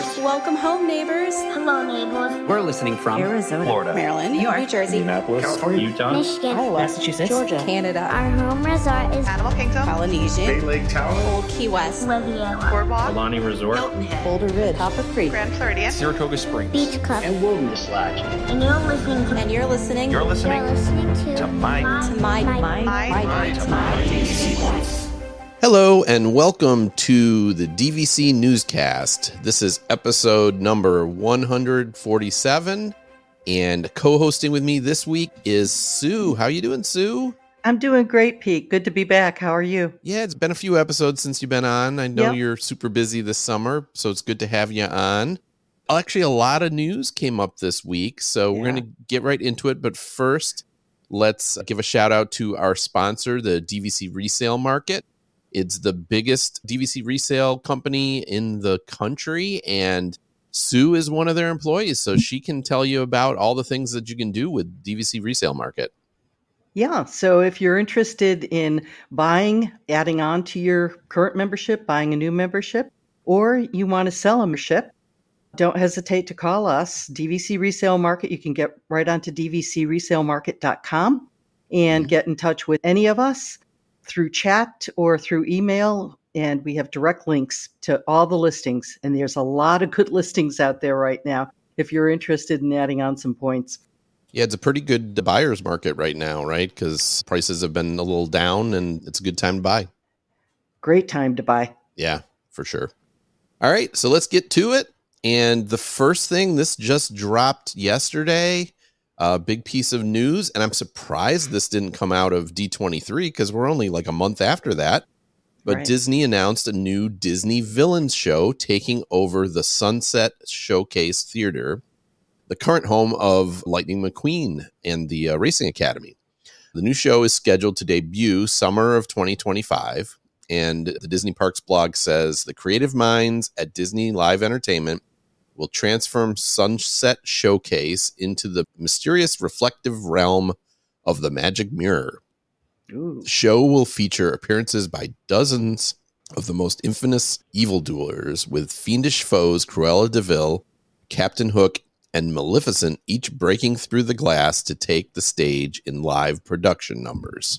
neighbors. Welcome home, neighbors. Hello, neighbors. We're listening from Arizona, Florida, Maryland, New York, New Jersey, Indianapolis, California, Utah, Michigan, Iowa, Massachusetts, Georgia, Canada, Our home resort is Animal Kingdom, Polynesian, Bay Lake Town, Old Key West, Riviera, Boardwalk, Alani Resort, Hilton Head, Boulder Ridge, Copper Creek, Grand Floridian, Saratoga Springs, Beach Club, and Wilderness Lodge. and you're listening to and you're listening You're listening to my DC Voice. Hello and welcome to the DVC Newscast. This is episode number 147, and co-hosting with me this week is Sue. How you doing, Sue? I'm doing great, Pete. Good to be back. How are you? Yeah, it's been a few episodes since you've been on. I know Yep. you're super busy this summer, so it's good to have you on. Actually, a lot of news came up this week, so we're going to get right into it. But first, let's give a shout out to our sponsor, the DVC Resale Market. It's the biggest DVC resale company in the country, and Sue is one of their employees, so she can tell you about all the things that you can do with DVC Resale Market. Yeah. So if you're interested in buying, adding on to your current membership, buying a new membership, or you want to sell a membership, don't hesitate to call us. DVC Resale Market. You can get right onto dvcresalemarket.com and get in touch with any of us through chat or through email, and we have direct links to all the listings. And there's a lot of good listings out there right now if you're interested in adding on some points. Yeah, it's a pretty good buyer's market right now, right? Because prices have been a little down, and it's a good time to buy. Great time to buy. Yeah, for sure. All right, so let's get to it. And the first thing, this just dropped yesterday. A big piece of news, and I'm surprised this didn't come out of D23 because we're only like a month after that. But Right. Disney announced a new Disney Villains show taking over the Sunset Showcase Theater, the current home of Lightning McQueen and the Racing Academy. The new show is scheduled to debut summer of 2025, and the Disney Parks blog says the creative minds at Disney Live Entertainment will transform Sunset Showcase into the mysterious reflective realm of the Magic Mirror. Ooh. The show will feature appearances by dozens of the most infamous evildoers, with fiendish foes Cruella de Vil, Captain Hook, and Maleficent each breaking through the glass to take the stage in live production numbers.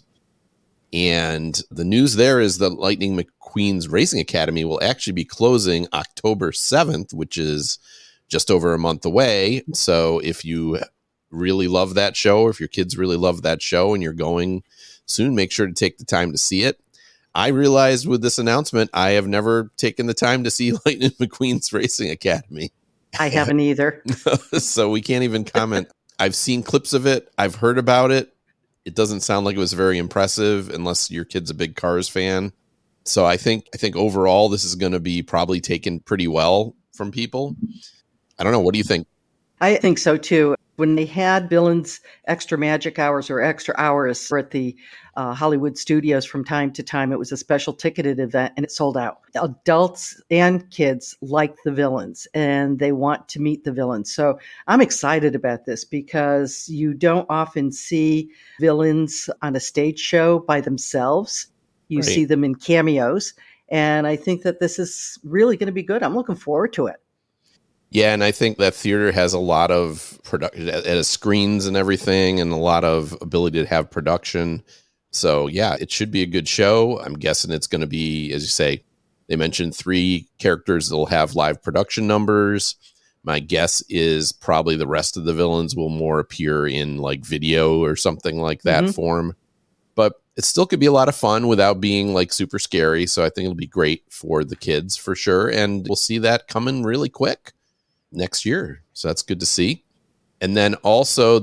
And the news there is that Lightning McQueen's Racing Academy will actually be closing October 7th, which is just over a month away. So if you really love that show, or if your kids really love that show and you're going soon, make sure to take the time to see it. I realized with this announcement, I have never taken the time to see Lightning McQueen's Racing Academy. I haven't either. So we can't even comment. I've seen clips of it. I've heard about it. It doesn't sound like it was very impressive unless your kid's a big Cars fan. So I think overall this is going to be probably taken pretty well from people. I don't know. What do you think? I think so too. When they had Villains Extra Magic Hours or Extra Hours at the Hollywood studios from time to time, it was a special ticketed event and it sold out. Adults and kids like the villains and they want to meet the villains. So I'm excited about this because you don't often see villains on a stage show by themselves. You Right. see them in cameos. And I think that this is really going to be good. I'm looking forward to it. Yeah, and I think that theater has a lot of production, it has screens and everything, and a lot of ability to have production. So yeah, it should be a good show. I'm guessing it's going to be, as you say, they mentioned 3 characters that'll have live production numbers. My guess is probably the rest of the villains will more appear in like video or something like that form. But it still could be a lot of fun without being like super scary. So I think it'll be great for the kids for sure. And we'll see that coming really quick next year. So that's good to see. And then also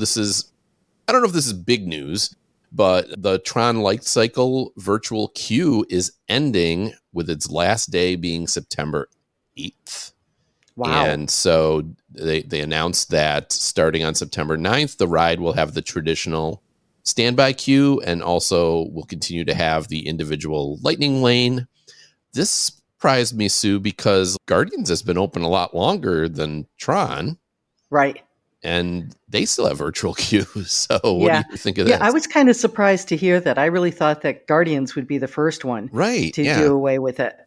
I don't know if this is big news, but the Tron Light Cycle virtual queue is ending with its last day being September 8th. Wow. And so they announced that starting on September 9th, the ride will have the traditional standby queue and also will continue to have the individual lightning lane. This surprised me, Sue, because Guardians has been open a lot longer than Tron. Right. And they still have virtual queues. So what do you think of that? Yeah, I was kind of surprised to hear that. I really thought that Guardians would be the first one right to do away with it.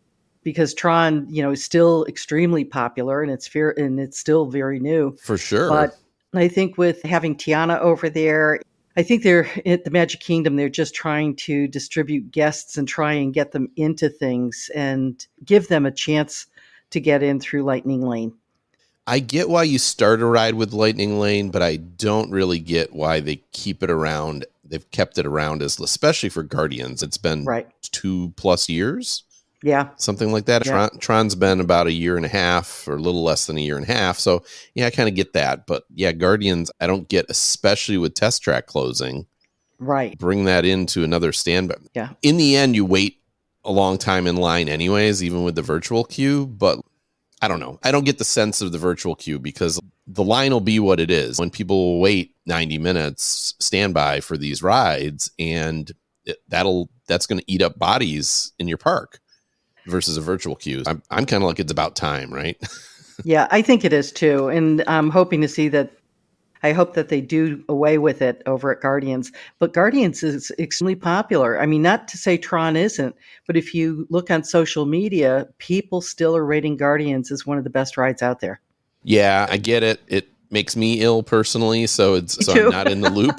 because Tron, is still extremely popular and it's still very new. For sure. But I think with having Tiana over there, I think they're at the Magic Kingdom. They're just trying to distribute guests and try and get them into things and give them a chance to get in through Lightning Lane. I get why you start a ride with Lightning Lane, but I don't really get why they keep it around. They've kept it around especially for Guardians. It's been 2+ years. Yeah. Something like that. Yeah. Tron's been about 1.5 years or a little less than 1.5 years. So yeah, I kind of get that. But yeah, Guardians, I don't get, especially with Test Track closing. Right. Bring that into another standby. Yeah. In the end, you wait a long time in line anyways, even with the virtual queue. But I don't know. I don't get the sense of the virtual queue because the line will be what it is. When people wait 90 minutes standby for these rides, and that's going to eat up bodies in your park versus a virtual queue. I'm kind of like, it's about time, right? Yeah, I think it is too. And I'm hoping to see that. I hope that they do away with it over at Guardians. But Guardians is extremely popular. I mean, not to say Tron isn't, but if you look on social media, people still are rating Guardians as one of the best rides out there. Yeah, I get it. It makes me ill personally, so I'm not in the loop.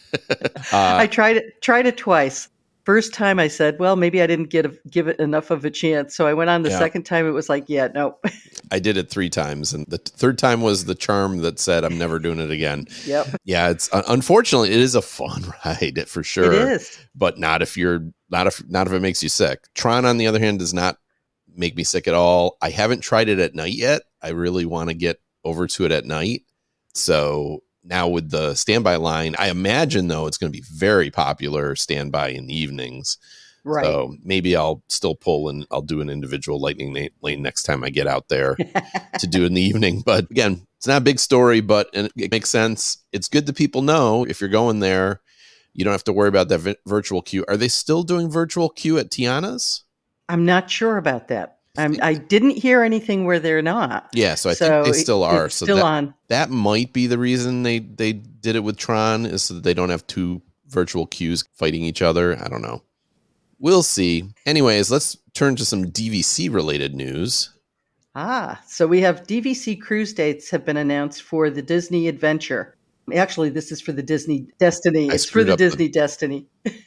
I tried it twice. First time I said, well, maybe I didn't give it enough of a chance. So I went on the second time. It was like, yeah, no. I did it 3 times. And the third time was the charm that said, I'm never doing it again. Yep. Yeah. It's unfortunately, it is a fun ride for sure. It is. But not if it makes you sick. Tron, on the other hand, does not make me sick at all. I haven't tried it at night yet. I really want to get over to it at night. So now with the standby line, I imagine, though, it's going to be very popular standby in the evenings. Right. So maybe I'll still pull and I'll do an individual Lightning Lane next time I get out there to do in the evening. But again, it's not a big story, but it makes sense. It's good that people know if you're going there, you don't have to worry about that virtual queue. Are they still doing virtual queue at Tiana's? I'm not sure about that. I didn't hear anything where they're not. Yeah, so I think they still are. It's still on. That might be the reason they did it with Tron, is so that they don't have 2 virtual queues fighting each other. I don't know. We'll see. Anyways, let's turn to some DVC related news. So we have DVC cruise dates have been announced for the Disney Adventure. Actually, this is for the Disney Destiny. It's for the Disney Destiny.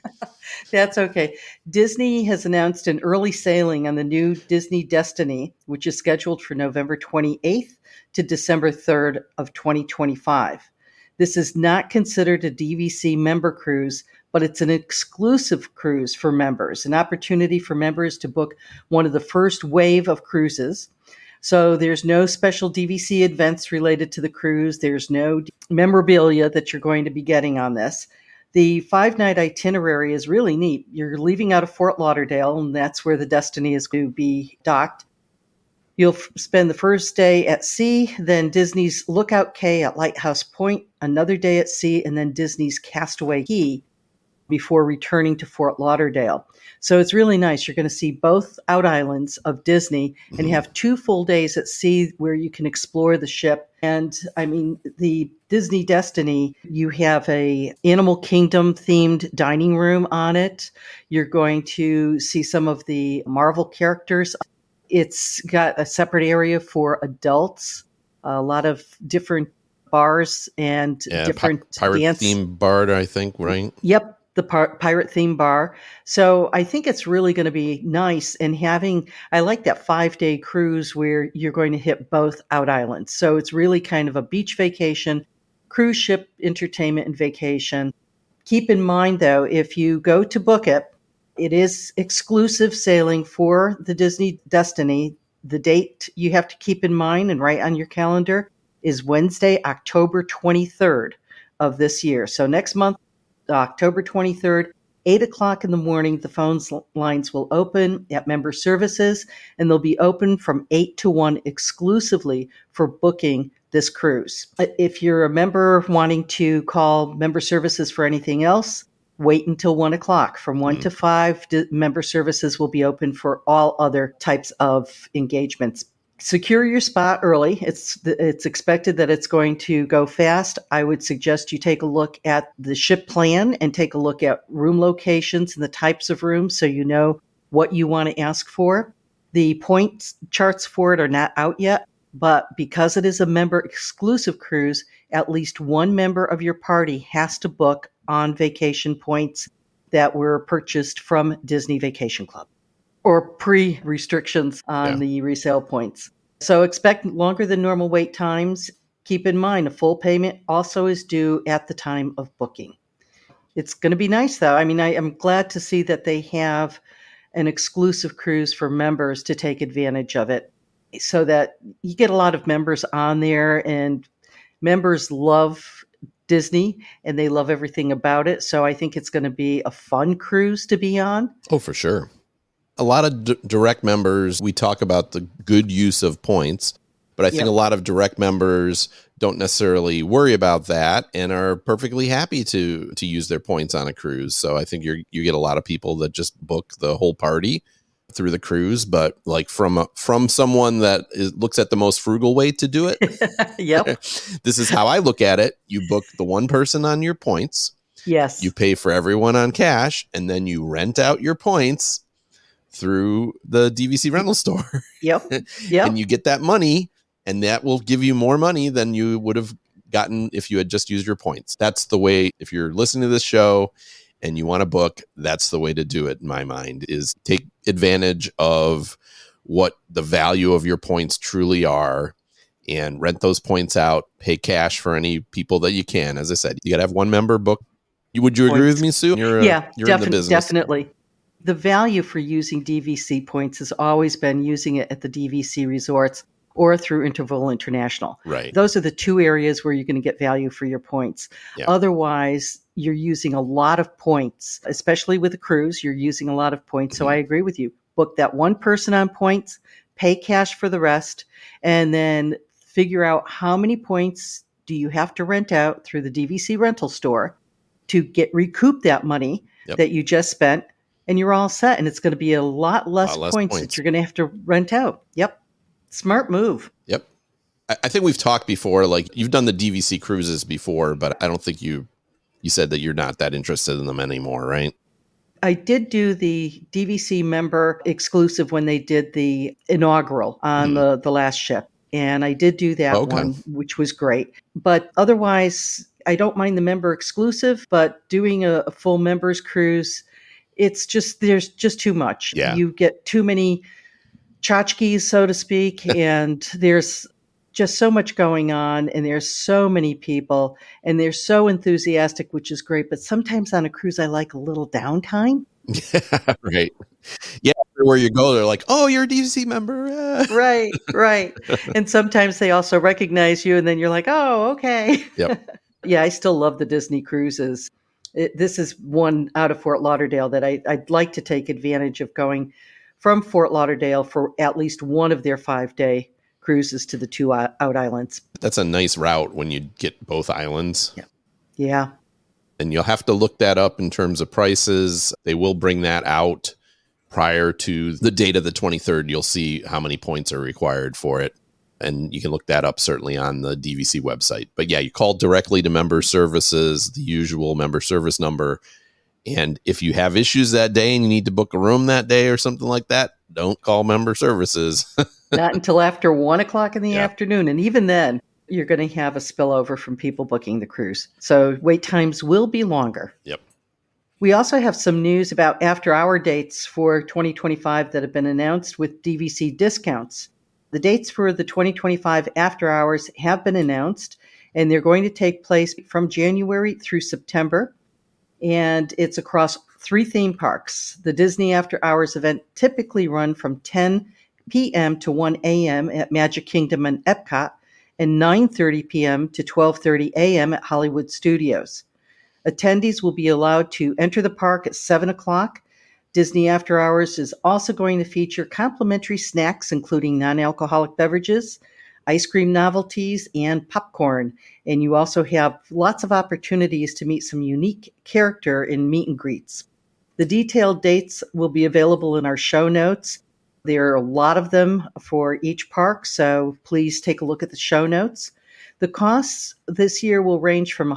That's okay. Disney has announced an early sailing on the new Disney Destiny, which is scheduled for November 28th to December 3rd of 2025. This is not considered a DVC member cruise, but it's an exclusive cruise for members, an opportunity for members to book one of the first wave of cruises. So there's no special DVC events related to the cruise. There's no memorabilia that you're going to be getting on this. The 5-night itinerary is really neat. You're leaving out of Fort Lauderdale, and that's where the Destiny is going to be docked. You'll spend the first day at sea, then Disney's Lookout Cay at Lighthouse Point, another day at sea, and then Disney's Castaway Cay before returning to Fort Lauderdale. So it's really nice. You're going to see both out islands of Disney, and you have 2 full days at sea where you can explore the ship. And I mean, the Disney Destiny, you have a Animal Kingdom themed dining room on it. You're going to see some of the Marvel characters. It's got a separate area for adults, a lot of different bars and different pirate dance theme bar, I think, right? Yep. The pirate theme bar. So I think it's really going to be nice. And I like that 5-day cruise where you're going to hit both out islands. So it's really kind of a beach vacation, cruise ship entertainment and vacation. Keep in mind, though, if you go to book it, it is exclusive sailing for the Disney Destiny. The date you have to keep in mind and write on your calendar is Wednesday, October 23rd of this year. So next month, October 23rd, 8 o'clock in the morning, the phone lines will open at member services, and they'll be open from 8 to 1 exclusively for booking this cruise. If you're a member wanting to call member services for anything else, wait until 1 o'clock. From 1 to 5, member services will be open for all other types of engagements. Secure your spot early. It's expected that it's going to go fast. I would suggest you take a look at the ship plan and take a look at room locations and the types of rooms so you know what you want to ask for. The points charts for it are not out yet, but because it is a member exclusive cruise, at least one member of your party has to book on vacation points that were purchased from Disney Vacation Club or pre-restrictions on the resale points. So expect longer than normal wait times. Keep in mind, a full payment also is due at the time of booking. It's going to be nice, though. I mean, I'm glad to see that they have an exclusive cruise for members to take advantage of it so that you get a lot of members on there, and members love Disney and they love everything about it. So I think it's going to be a fun cruise to be on. Oh, for sure. A lot of direct members, we talk about the good use of points, but I think a lot of direct members don't necessarily worry about that and are perfectly happy to use their points on a cruise. So I think you get a lot of people that just book the whole party through the cruise, but like from someone that looks at the most frugal way to do it. Yep. This is how I look at it. You book the one person on your points. Yes. You pay for everyone on cash, and then you rent out your points through the DVC rental store. Yep. And you get that money, and that will give you more money than you would have gotten if you had just used your points. That's the way, if you're listening to this show and you want to book, that's the way to do it in my mind, is take advantage of what the value of your points truly are and rent those points out, pay cash for any people that you can. As I said, you got to have one member book. Would you agree with me, Sue? You're in the business. Definitely. The value for using DVC points has always been using it at the DVC resorts or through Interval International. Right. Those are the two areas where you're going to get value for your points. Yeah. Otherwise, you're using a lot of points, especially with a cruise, you're using a lot of points. So I agree with you. Book that one person on points, pay cash for the rest, and then figure out how many points do you have to rent out through the DVC rental store to recoup that money that you just spent. And you're all set. And it's going to be a lot less points that you're going to have to rent out. Yep. Smart move. Yep. I think we've talked before, like you've done the DVC cruises before, but I don't think you said that you're not that interested in them anymore, right? I did do the DVC member exclusive when they did the inaugural on the last ship. And I did do that one, which was great. But otherwise, I don't mind the member exclusive, but doing a full members cruise, it's just, there's just too much. Yeah. You get too many tchotchkes, so to speak, and there's just so much going on, and there's so many people, and they're so enthusiastic, which is great. But sometimes on a cruise, I like a little downtime. Yeah, right. Yeah, everywhere you go, they're like, "Oh, you're a DVC member." Right. And sometimes they also recognize you, and then you're like, "Oh, okay." Yep. Yeah, I still love the Disney cruises. This is one out of Fort Lauderdale that I'd like to take advantage of going from Fort Lauderdale for at least one of their 5-day cruises to the two out islands. That's a nice route when you get both islands. Yeah. And you'll have to look that up in terms of prices. They will bring that out prior to the date of the 23rd. You'll see how many points are required for it. And you can look that up certainly on the DVC website. But yeah, you call directly to member services, the usual member service number. And if you have issues that day and you need to book a room that day or something like that, don't call member services. Not until after 1:00 in the afternoon. And even then, you're going to have a spillover from people booking the cruise. So wait times will be longer. Yep. We also have some news about after-hour dates for 2025 that have been announced with DVC discounts. The dates for the 2025 after hours have been announced, and they're going to take place from January through September. And it's across 3 theme parks. The Disney After Hours event typically run from 10 p.m. to 1 a.m. at Magic Kingdom and Epcot, and 9:30 p.m. to 12:30 a.m. at Hollywood Studios. Attendees will be allowed to enter the park at 7 o'clock. Disney After Hours is also going to feature complimentary snacks, including non-alcoholic beverages, ice cream novelties, and popcorn. And you also have lots of opportunities to meet some unique character in meet and greets. The detailed dates will be available in our show notes. There are a lot of them for each park, so please take a look at the show notes. The costs this year will range from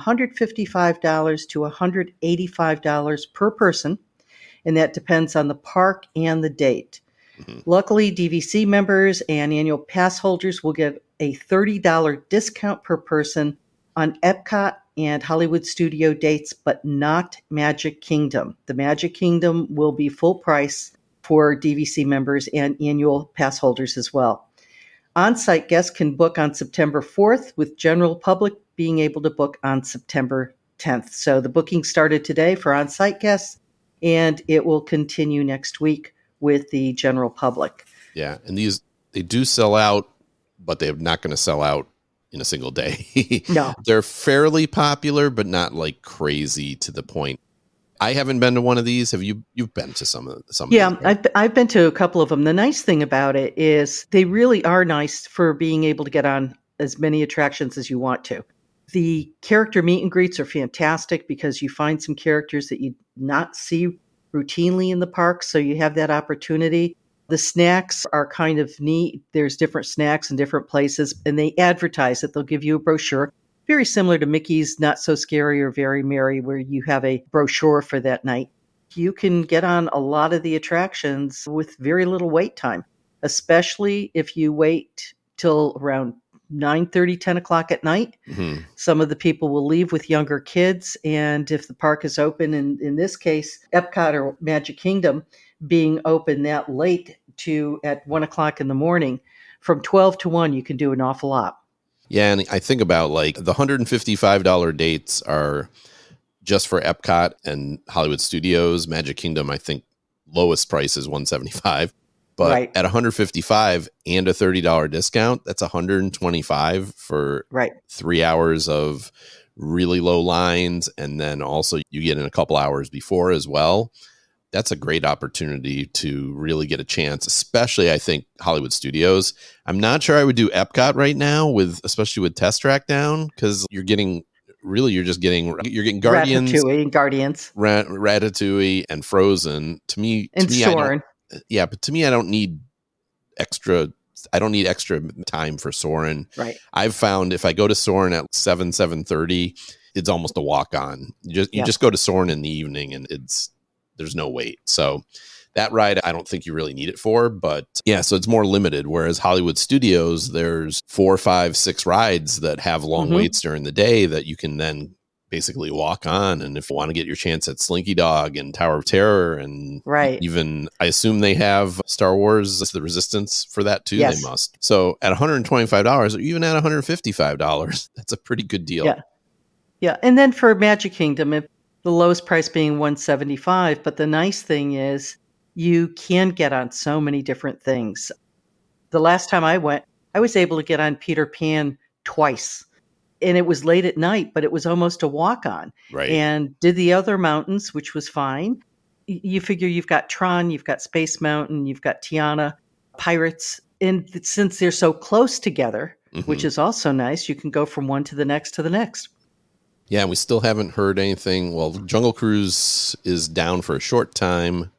$155 to $185 per person, and that depends on the park and the date. Mhm. Luckily, DVC members and annual pass holders will get a $30 discount per person on Epcot and Hollywood Studio dates, but not Magic Kingdom. The Magic Kingdom will be full price for DVC members and annual pass holders as well. On-site guests can book on September 4th, with general public being able to book on September 10th. So the booking started today for on-site guests, and it will continue next week with the general public. Yeah, and they do sell out, but they're not going to sell out in a single day. No. They're fairly popular, but not like crazy to the point. I haven't been to one of these. Have you? You've been to some of these, right? I've been to a couple of them. The nice thing about it is they really are nice for being able to get on as many attractions as you want to. The character meet and greets are fantastic because you find some characters that you not see routinely in the park, so you have that opportunity. The snacks are kind of neat. There's different snacks in different places, and they advertise it. They'll give you a brochure, very similar to Mickey's Not So Scary or Very Merry, where you have a brochure for that night. You can get on a lot of the attractions with very little wait time, especially if you wait till around 9:30, 10 o'clock at night. Mm-hmm. Some of the people will leave with younger kids, and if the park is open, in this case, Epcot or Magic Kingdom being open that late to at 1 o'clock in the morning, from 12 to 1, you can do an awful lot. Yeah, and I think about like the $155 dates are just for Epcot and Hollywood Studios. Magic Kingdom, I think lowest price is $175. But Right. at $155 and a $30 discount, that's $125 for Right. 3 hours of really low lines. And then also you get in a couple hours before as well. That's a great opportunity to really get a chance, especially I think Hollywood Studios. I'm not sure I would do Epcot right now, especially with Test Track down, because you're getting Guardians, Ratatouille and Guardians. Ratatouille, and Frozen. To me, And Soarin'. Yeah, but to me, I don't need extra time for Soarin'. Right. I've found if I go to Soarin' at 7:30, it's almost a walk on. You just go to Soarin' in the evening, and there's no wait. So that ride, I don't think you really need it for. But yeah, so it's more limited. Whereas Hollywood Studios, there's 4, 5, 6 rides that have long waits during the day that you can then basically walk on. And if you want to get your chance at Slinky Dog and Tower of Terror, and Right. even I assume they have Star Wars The Resistance for that too. Yes. They must. So at $125 or even at $155, that's a pretty good deal. Yeah. Yeah. And then for Magic Kingdom, if the lowest price being $175, but the nice thing is you can get on so many different things. The last time I went, I was able to get on Peter Pan twice. And it was late at night, but it was almost a walk-on. Right. And did the other mountains, which was fine. You figure you've got Tron, you've got Space Mountain, you've got Tiana, Pirates. And since they're so close together, which is also nice, you can go from one to the next to the next. Yeah, we still haven't heard anything. Well, Jungle Cruise is down for a short time,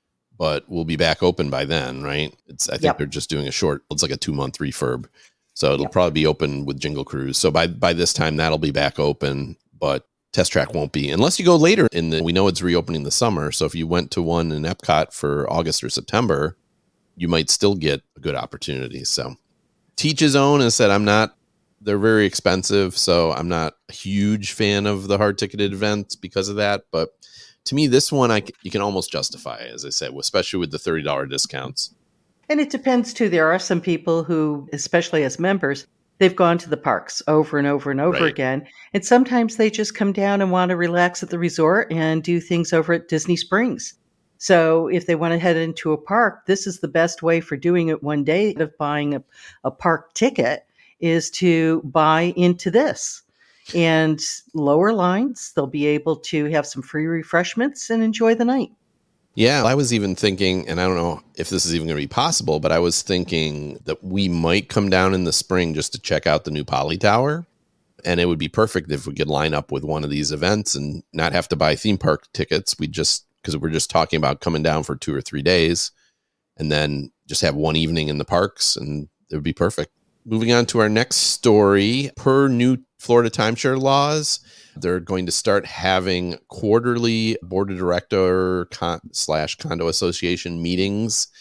but we'll be back open by then, right? I think they're just doing it's like a 2-month refurb. So it'll probably be open with Jungle Cruise. So by this time, that'll be back open, but Test Track won't be. Unless you go later we know it's reopening the summer. So if you went to one in Epcot for August or September, you might still get a good opportunity. So teach his own. As I said, they're very expensive, so I'm not a huge fan of the hard ticketed events because of that. But to me, this one, you can almost justify, as I said, especially with the $30 discounts. And it depends, too. There are some people who, especially as members, they've gone to the parks over and over and over again. And sometimes they just come down and want to relax at the resort and do things over at Disney Springs. So if they want to head into a park, this is the best way for doing it one day of buying a park ticket is to buy into this. And lower lines, they'll be able to have some free refreshments and enjoy the night. Yeah, I was even thinking, and I don't know if this is even going to be possible, but I was thinking that we might come down in the spring just to check out the new Poly Tower. And it would be perfect if we could line up with one of these events and not have to buy theme park tickets. Because we're just talking about coming down for 2 or 3 days and then just have one evening in the parks, and it would be perfect. Moving on to our next story, per new Florida timeshare laws, they're going to start having quarterly board of director / condo association meetings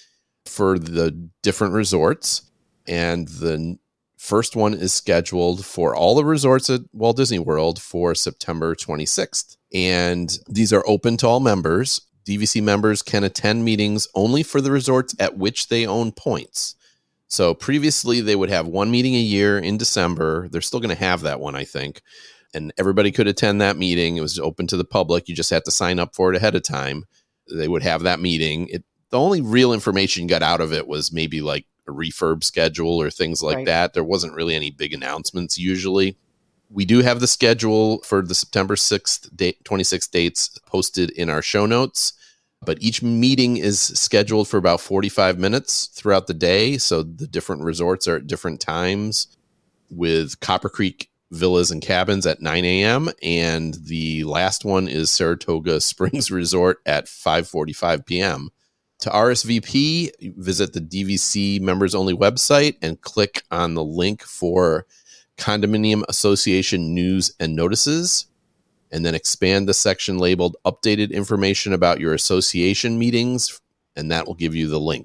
for the different resorts. And the first one is scheduled for all the resorts at Walt Disney World for September 26th. And these are open to all members. DVC members can attend meetings only for the resorts at which they own points. So previously they would have one meeting a year in December. They're still going to have that one, I think. And everybody could attend that meeting. It was open to the public. You just had to sign up for it ahead of time. They would have that meeting. The only real information you got out of it was maybe like a refurb schedule or things like that. There wasn't really any big announcements usually. We do have the schedule for the September 6th, 26th dates posted in our show notes, but each meeting is scheduled for about 45 minutes throughout the day. So the different resorts are at different times, with Copper Creek Villas and Cabins at 9 a.m. And the last one is Saratoga Springs Resort at 5:45 p.m. To RSVP, visit the DVC members only website and click on the link for Condominium Association news and notices, and then expand the section labeled updated information about your association meetings, and that will give you the link.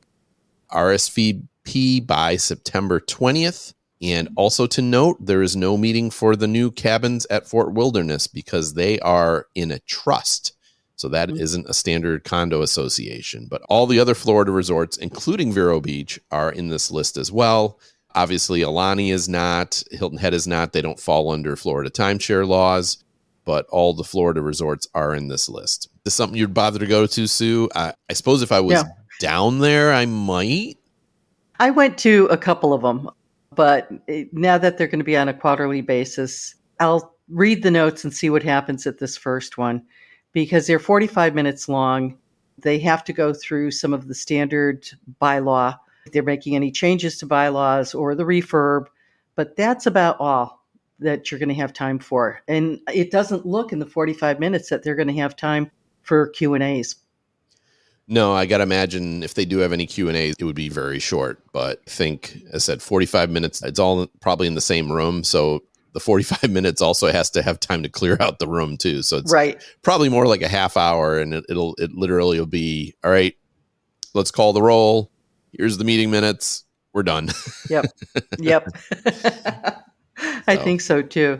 RSVP by September 20th. And also to note, there is no meeting for the new cabins at Fort Wilderness because they are in a trust. So that isn't a standard condo association. But all the other Florida resorts, including Vero Beach, are in this list as well. Obviously, Alani is not. Hilton Head is not. They don't fall under Florida timeshare laws. But all the Florida resorts are in this list. Is this something you'd bother to go to, Sue? I suppose if I was down there, I might. I went to a couple of them. But now that they're going to be on a quarterly basis, I'll read the notes and see what happens at this first one. Because they're 45 minutes long. They have to go through some of the standard bylaw. If they're making any changes to bylaws or the refurb. But that's about all that you're going to have time for. And it doesn't look in the 45 minutes that they're going to have time for Q&As. No, I got to imagine if they do have any Q&As, it would be very short. But I think, as I said, 45 minutes, it's all probably in the same room. So the 45 minutes also has to have time to clear out the room too. So it's probably more like a half hour, and it literally will be, all right, let's call the roll. Here's the meeting minutes. We're done. Yep. I think so too.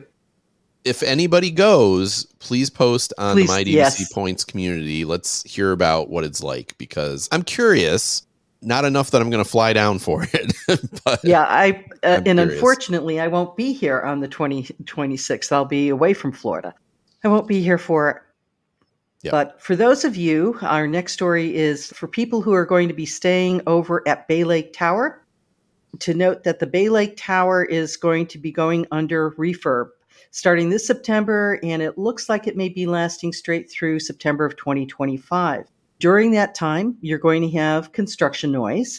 If anybody goes, please post on the My DVC Points community. Let's hear about what it's like, because I'm curious. Not enough that I'm going to fly down for it. But and unfortunately, I won't be here on the 26th. I'll be away from Florida. I won't be here for it. Yep. But for those of you, our next story is for people who are going to be staying over at Bay Lake Tower. To note that the Bay Lake Tower is going to be going under refurb starting this September, and it looks like it may be lasting straight through September of 2025. During that time, you're going to have construction noise.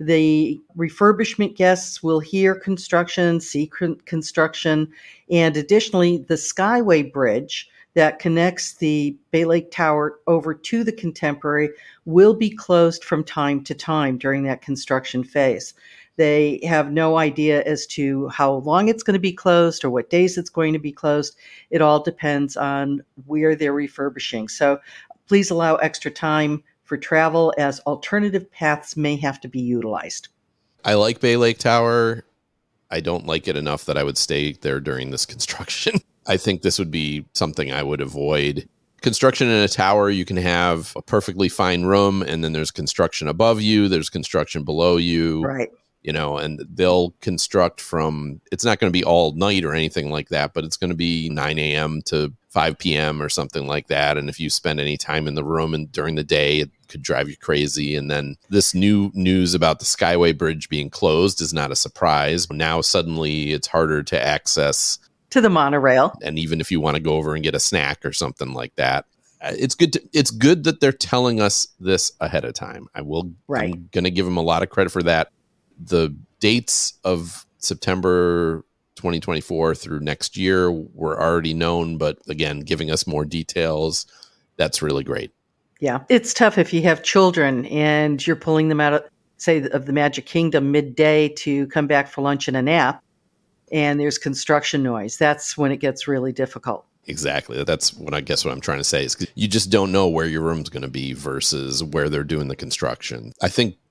The refurbishment guests will hear construction, see construction, and additionally, the Skyway Bridge that connects the Bay Lake Tower over to the Contemporary will be closed from time to time during that construction phase. They have no idea as to how long it's going to be closed or what days it's going to be closed. It all depends on where they're refurbishing. So please allow extra time for travel, as alternative paths may have to be utilized. I like Bay Lake Tower. I don't like it enough that I would stay there during this construction. I think this would be something I would avoid. Construction in a tower, you can have a perfectly fine room, and then there's construction above you, there's construction below you. Right. You know, and they'll construct from, it's not going to be all night or anything like that, but it's going to be 9 a.m. to 5 p.m. or something like that. And if you spend any time in the room and during the day, it could drive you crazy. And then this new news about the Skyway Bridge being closed is not a surprise. Now suddenly it's harder to access to the monorail. And even if you want to go over and get a snack or something like that, it's good that they're telling us this ahead of time. I'm going to give them a lot of credit for that. The dates of September 2024 through next year were already known, but again, giving us more details, that's really great. Yeah, it's tough if you have children and you're pulling them out of, say, of the Magic Kingdom midday to come back for lunch and a nap, and there's construction noise. That's when it gets really difficult. Exactly. That's what I guess what I'm trying to say is you just don't know where your room's going to be versus where they're doing the construction. I think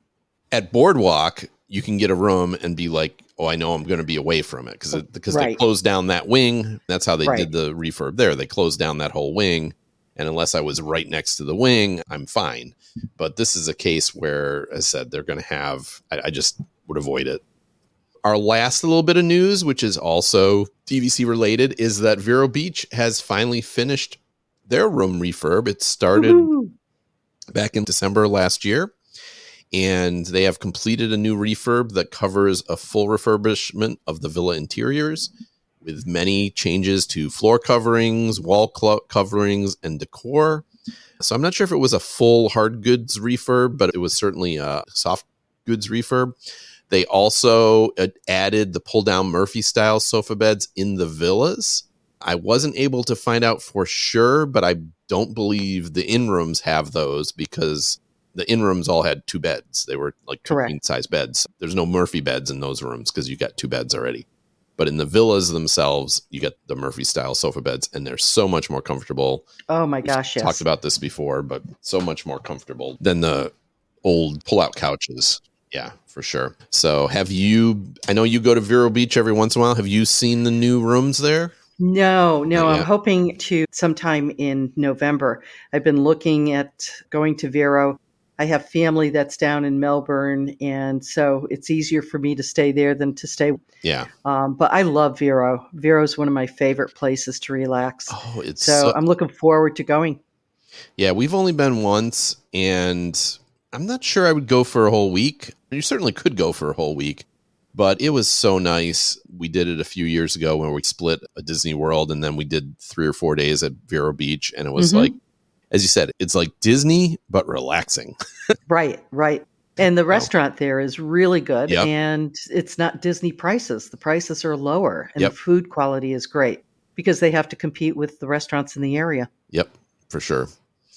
At Boardwalk, you can get a room and be like, oh, I know I'm going to be away from it because they Right. closed down that wing. That's how they Right. did the refurb there. They closed down that whole wing. And unless I was right next to the wing, I'm fine. But this is a case where, as I said, they're going to have, I just would avoid it. Our last little bit of news, which is also DVC related, is that Vero Beach has finally finished their room refurb. It started Woo-hoo. back in December last year. And they have completed a new refurb that covers a full refurbishment of the villa interiors with many changes to floor coverings, wall coverings, and decor. So I'm not sure if it was a full hard goods refurb, but it was certainly a soft goods refurb. They also added the pull-down Murphy-style sofa beds in the villas. I wasn't able to find out for sure, but I don't believe the in-rooms have those because the in-rooms all had 2 beds. They were like Correct. queen-size beds. There's no Murphy beds in those rooms because you got 2 beds already. But in the villas themselves, you get the Murphy-style sofa beds, and they're so much more comfortable. Oh my gosh, yes. Talked about this before, but so much more comfortable than the old pull-out couches. Yeah, for sure. So I know you go to Vero Beach every once in a while. Have you seen the new rooms there? No, Not I'm yet. hoping to sometime in November. I've been looking at going to Vero. I have family that's down in Melbourne, and so it's easier for me to stay there than to stay. Yeah. But I love Vero. Vero's one of my favorite places to relax. Oh, it's So I'm looking forward to going. Yeah, we've only been once, and I'm not sure I would go for a whole week. You certainly could go for a whole week, but it was so nice. We did it a few years ago when we split a Disney World, and then we did 3 or 4 days at Vero Beach, and it was like, as you said, it's like Disney, but relaxing. Right. And the restaurant there is really good, Yep. and it's not Disney prices. The prices are lower, and Yep. the food quality is great because they have to compete with the restaurants in the area. Yep, for sure.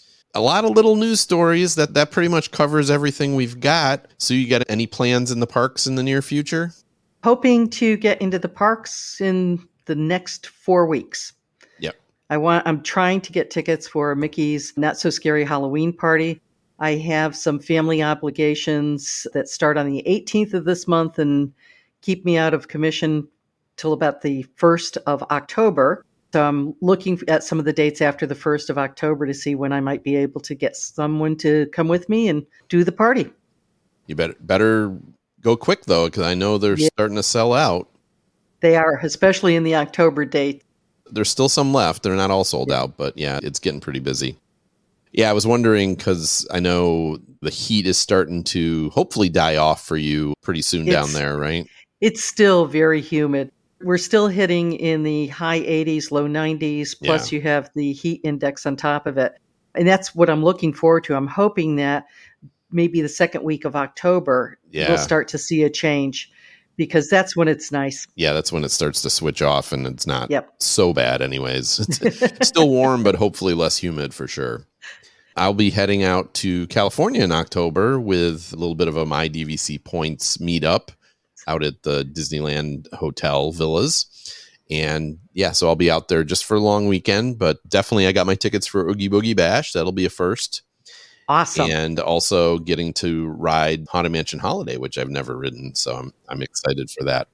A lot of little news stories that pretty much covers everything we've got. So you got any plans in the parks in the near future? Hoping to get into the parks in the next 4 weeks. Yep. I'm trying to get tickets for Mickey's Not So Scary Halloween party. I have some family obligations that start on the 18th of this month and keep me out of commission till about the 1st of October. So I'm looking at some of the dates after the 1st of October to see when I might be able to get someone to come with me and do the party. You better go quick, though, because I know they're starting to sell out. They are, especially in the October date. There's still some left. They're not all sold out, but yeah, it's getting pretty busy. Yeah, I was wondering because I know the heat is starting to hopefully die off for you pretty soon down there, right? It's still very humid. We're still hitting in the high 80s, low 90s, plus you have the heat index on top of it. And that's what I'm looking forward to. I'm hoping that maybe the second week of October, we'll start to see a change because that's when it's nice. Yeah, that's when it starts to switch off and it's not so bad anyways. It's still warm, but hopefully less humid for sure. I'll be heading out to California in October with a little bit of a My DVC Points meetup out at the Disneyland Hotel Villas. And yeah, so I'll be out there just for a long weekend, but definitely I got my tickets for Oogie Boogie Bash. That'll be a first. Awesome. And also getting to ride Haunted Mansion Holiday, which I've never ridden. So I'm excited for that.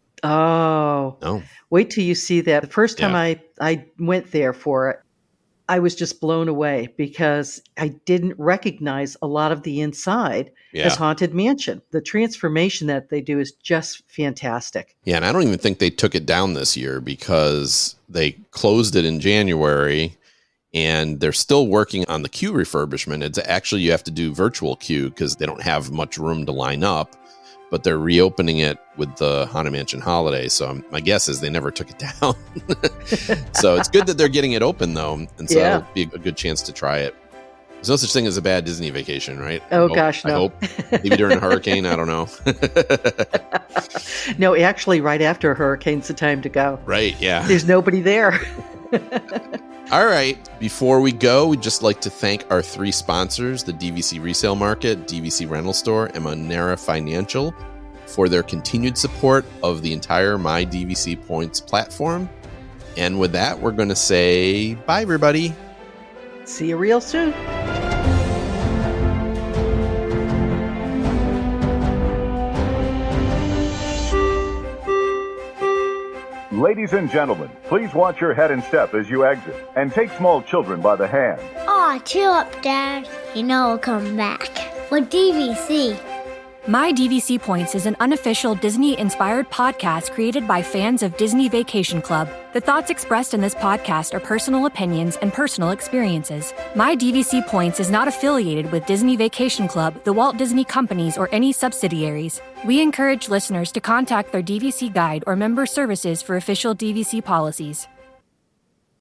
Oh, wait till you see that. The first time I went there for it, I was just blown away because I didn't recognize a lot of the inside as Haunted Mansion. The transformation that they do is just fantastic. Yeah, and I don't even think they took it down this year because they closed it in January and they're still working on the queue refurbishment. It's actually, you have to do virtual queue because they don't have much room to line up, but they're reopening it with the Haunted Mansion Holiday. So my guess is they never took it down. So it's good that they're getting it open though. And so it'll be a good chance to try it. There's no such thing as a bad Disney vacation, right? Oh, gosh, no. I hope. Maybe during a hurricane, I don't know. No, actually, right after a hurricane's the time to go. Right, yeah. There's nobody there. All right. Before we go, we'd just like to thank our 3 sponsors, the DVC Resale Market, DVC Rental Store, and Monera Financial, for their continued support of the entire My DVC Points platform. And with that, we're going to say bye, everybody. See you real soon. Ladies and gentlemen, please watch your head and step as you exit, and take small children by the hand. Aw, chill up, Dad. You know I'll come back. With DVC. My DVC Points is an unofficial Disney-inspired podcast created by fans of Disney Vacation Club. The thoughts expressed in this podcast are personal opinions and personal experiences. My DVC Points is not affiliated with Disney Vacation Club, the Walt Disney Companies, or any subsidiaries. We encourage listeners to contact their DVC guide or member services for official DVC policies.